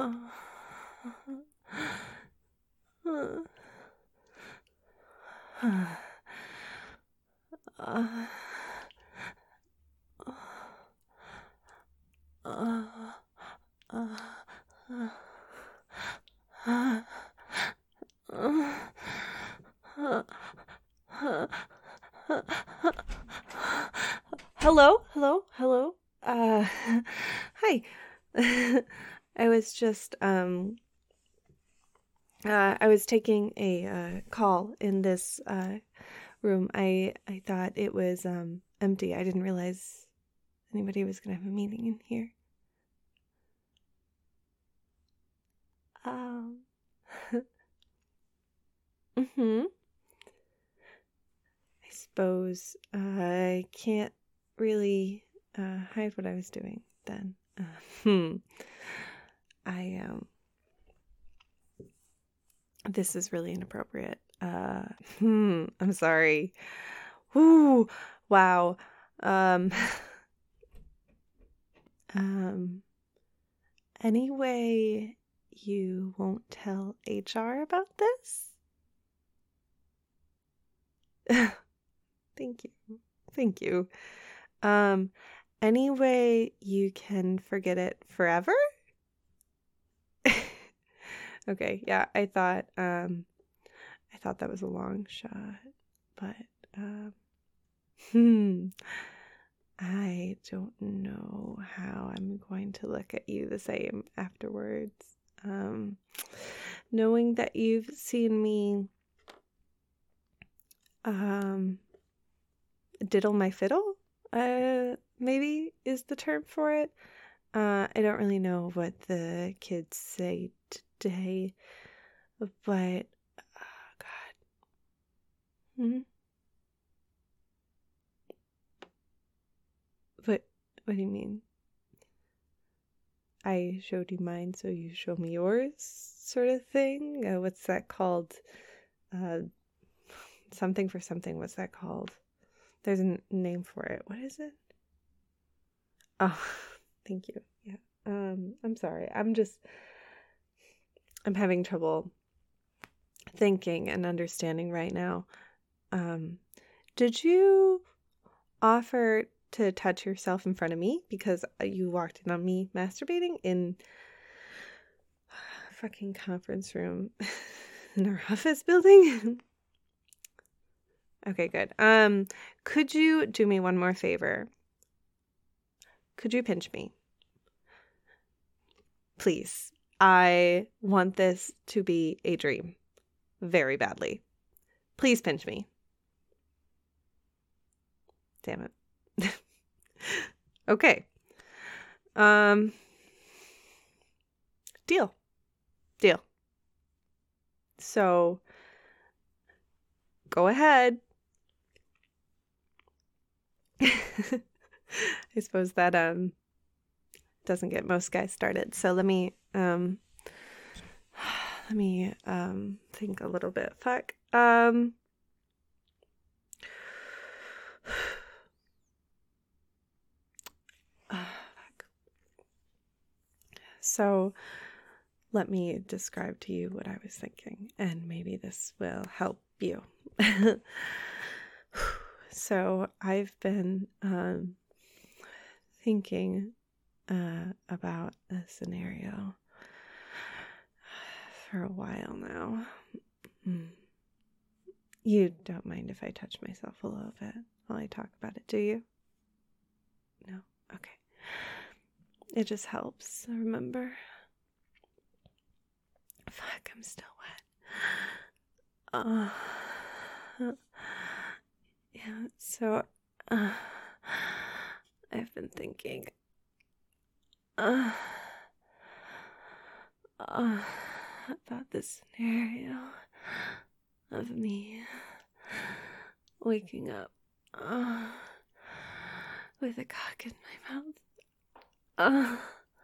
Hello. Hi. I was just I was taking a call in this room. I thought it was empty. I didn't realize anybody was gonna have a meeting in here. Um. I suppose I can't really hide what I was doing then. I This is really inappropriate. I'm sorry. Ooh, wow. Um, anyway, you won't tell HR about this? Thank you. Thank you. Anyway, you can forget it forever? Okay, yeah, I thought that was a long shot, but I don't know how I'm going to look at you the same afterwards. Knowing that you've seen me diddle my fiddle, maybe is the term for it. I don't really know what the kids say today, but God. What do you mean? I showed you mine, so you show me yours, sort of thing? What's that called? Something for something. What's that called? There's a name for it. What is it? Oh, thank you. Yeah. I'm sorry. I'm having trouble thinking and understanding right now. Did you offer to touch yourself in front of me because you walked in on me masturbating in a fucking conference room in our office building? Okay, good. Could you do me one more favor? Could you pinch me? Please. I want this to be a dream. Very badly. Please pinch me. Damn it. Okay. Deal. So, go ahead. I suppose that doesn't get most guys started. So let me think a little bit. Fuck. So let me describe to you what I was thinking, and maybe this will help you. So I've been thinking about a scenario for a while now. You don't mind if I touch myself a little bit while I talk about it, do you? No? Okay. It just helps, remember? Fuck, I'm still wet. Yeah, so I've been thinking about this scenario of me waking up with a cock in my mouth.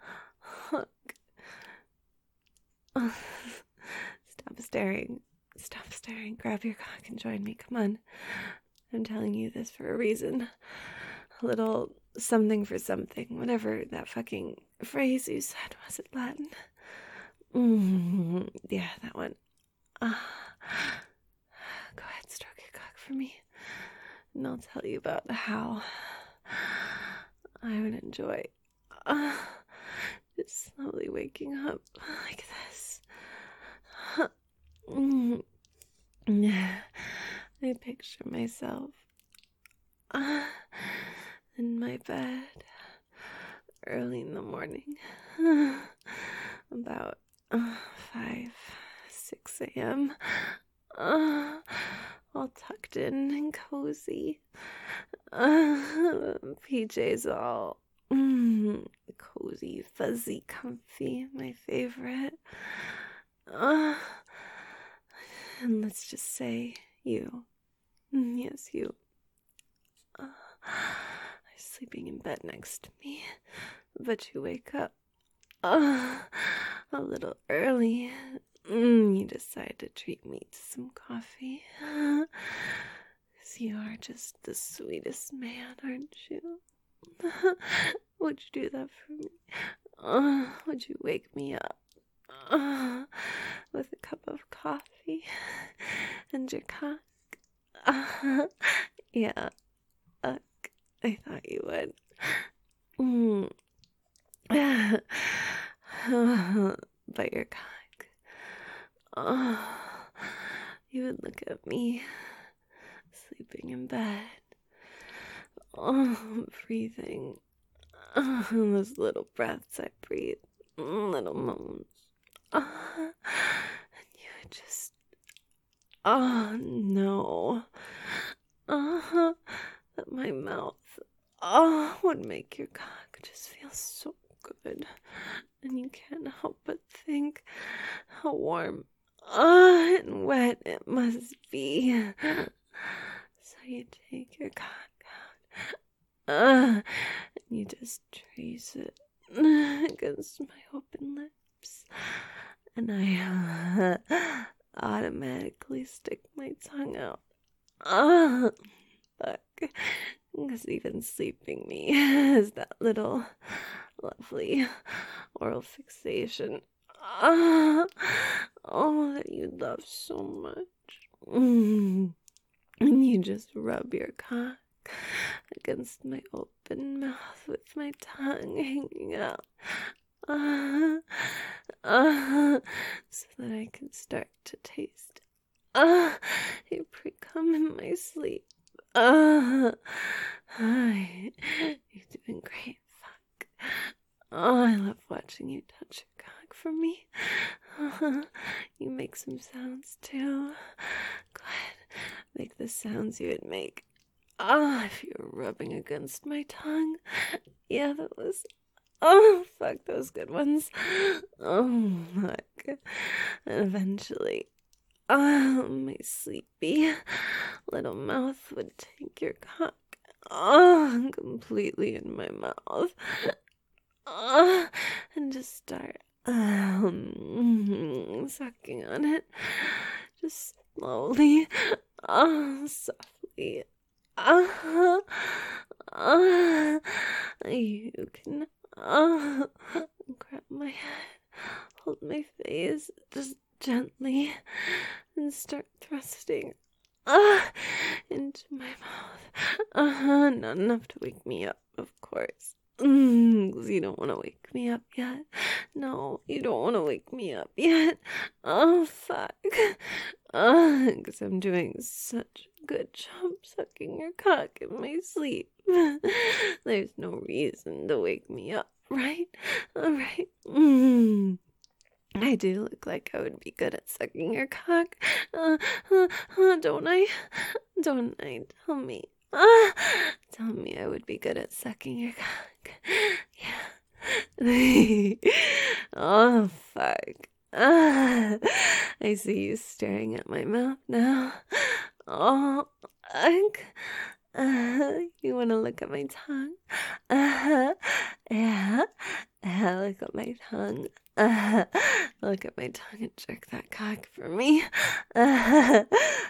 Stop staring. Grab your cock and join me. Come on. I'm telling you this for a reason. A little something for something. Whatever that fucking phrase you said. Was it Latin? Yeah, that one. Go ahead, stroke your cock for me, and I'll tell you about how I would enjoy just slowly waking up like this. I picture myself in my bed early in the morning, about 5, 6 a.m., all tucked in and cozy, PJs all cozy, fuzzy, comfy, my favorite. And let's just say you, yes, you, are sleeping in bed next to me, but you wake up a little early. You decide to treat me to some coffee. 'Cause you are just the sweetest man, aren't you? Would you do that for me? Would you wake me up with a cup of coffee and your cock? Yeah, I thought you would. But your cock, you would look at me sleeping in bed, breathing, those little breaths I breathe, little moans, and you would just, no, that my mouth, would make your cock just feel so good, and you can't help but think how warm, and wet it must be. So you take your cock out, and you just trace it against my open lips, and I automatically stick my tongue out. Fuck. Because even sleeping me is that little lovely oral fixation. That you love so much. And you just rub your cock against my open mouth with my tongue hanging out. So that I can start to taste you pre-cum in my sleep. You're doing great, fuck. I love watching you touch your cock for me. You make some sounds too. Go ahead, make the sounds you would make. If you were rubbing against my tongue. Yeah, that was. Fuck, those good ones. Fuck. And eventually, my sleepy little mouth would take your cock completely in my mouth and just start sucking on it, just slowly, softly. You can grab my head, hold my face, just gently, and start thrusting into my mouth. Not enough to wake me up, of course. 'Cause you don't want to wake me up yet. No, you don't want to wake me up yet. Oh, fuck. 'Cause I'm doing such a good job sucking your cock in my sleep. There's no reason to wake me up, right? Alright. I do look like I would be good at sucking your cock. Don't I? Don't I? Tell me. Tell me I would be good at sucking your cock. Yeah. Oh, fuck. I see you staring at my mouth now. Oh, fuck. You want to look at my tongue? Yeah. Look at my tongue. Look at my tongue and jerk that cock for me. There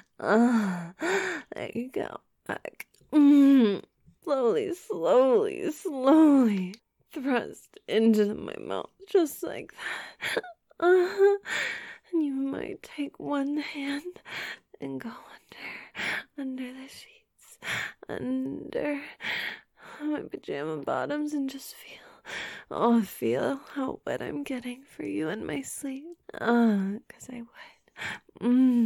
you go. Fuck. Slowly, slowly, slowly thrust into my mouth, just like that. And you might take one hand and go under the sheets, under my pajama bottoms, and just feel how wet I'm getting for you in my sleep. 'Cause I would.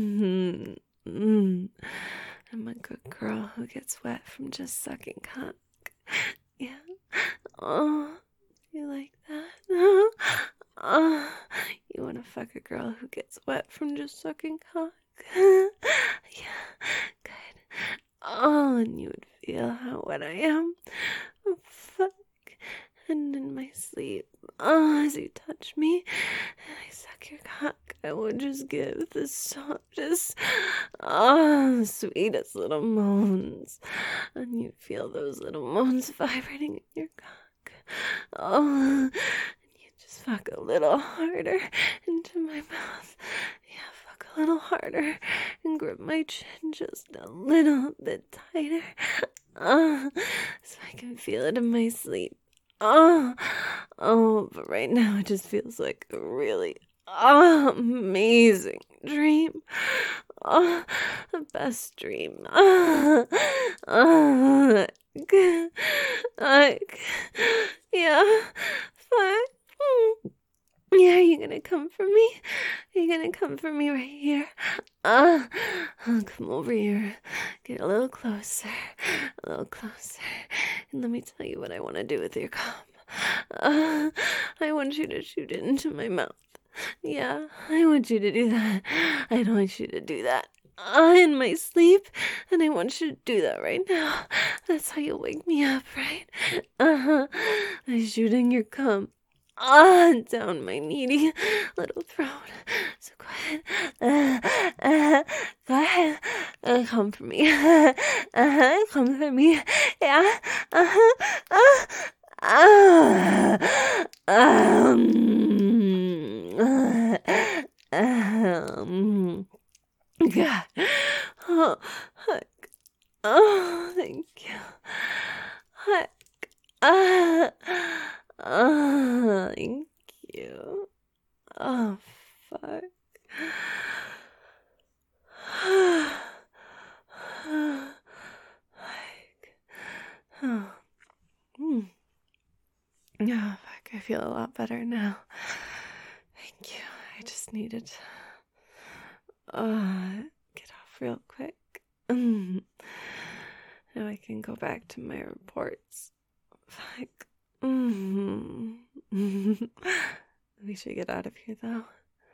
I'm a good girl who gets wet from just sucking cock. Yeah. Oh, you like that? You want to fuck a girl who gets wet from just sucking cock? Yeah, good. Oh, and you would feel how wet I am. Oh, fuck. And in my sleep, as you touch me and I suck your cock, I would just give the softest, sweetest little moans. And you feel those little moans vibrating in your cock. Oh, and you just fuck a little harder into my mouth. Yeah, fuck a little harder and grip my chin just a little bit tighter. So I can feel it in my sleep. But right now it just feels like a really amazing dream. The best dream. Yeah, fuck. Yeah, are you gonna come for me? Are you gonna come for me right here? Come over here. Get a little closer. And let me tell you what I want to do with your cum. I want you to shoot it into my mouth. Yeah, I want you to do that. I don't want you to do that in my sleep, and I want you to do that right now. That's how you wake me up, right? I'm shooting your cum down my needy little throat. So go ahead. Go ahead. Come for me. Come for me. Yeah. God. Oh, heck. Oh, thank you. Heck. Thank you. Oh, fuck. Oh, fuck, I feel a lot better now. Thank you. I just needed to get off real quick. Now I can go back to my reports. Fuck. We should get out of here, though.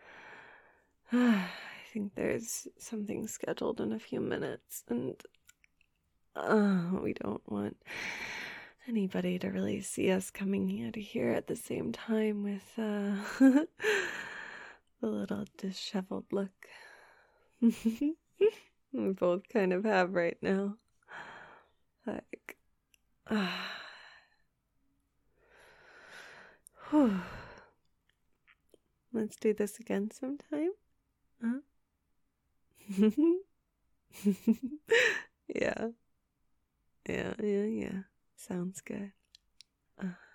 I think there's something scheduled in a few minutes, and we don't want anybody to really see us coming out of here at the same time with the little disheveled look we both kind of have right now. Like, let's do this again sometime. Huh? Yeah. Sounds good.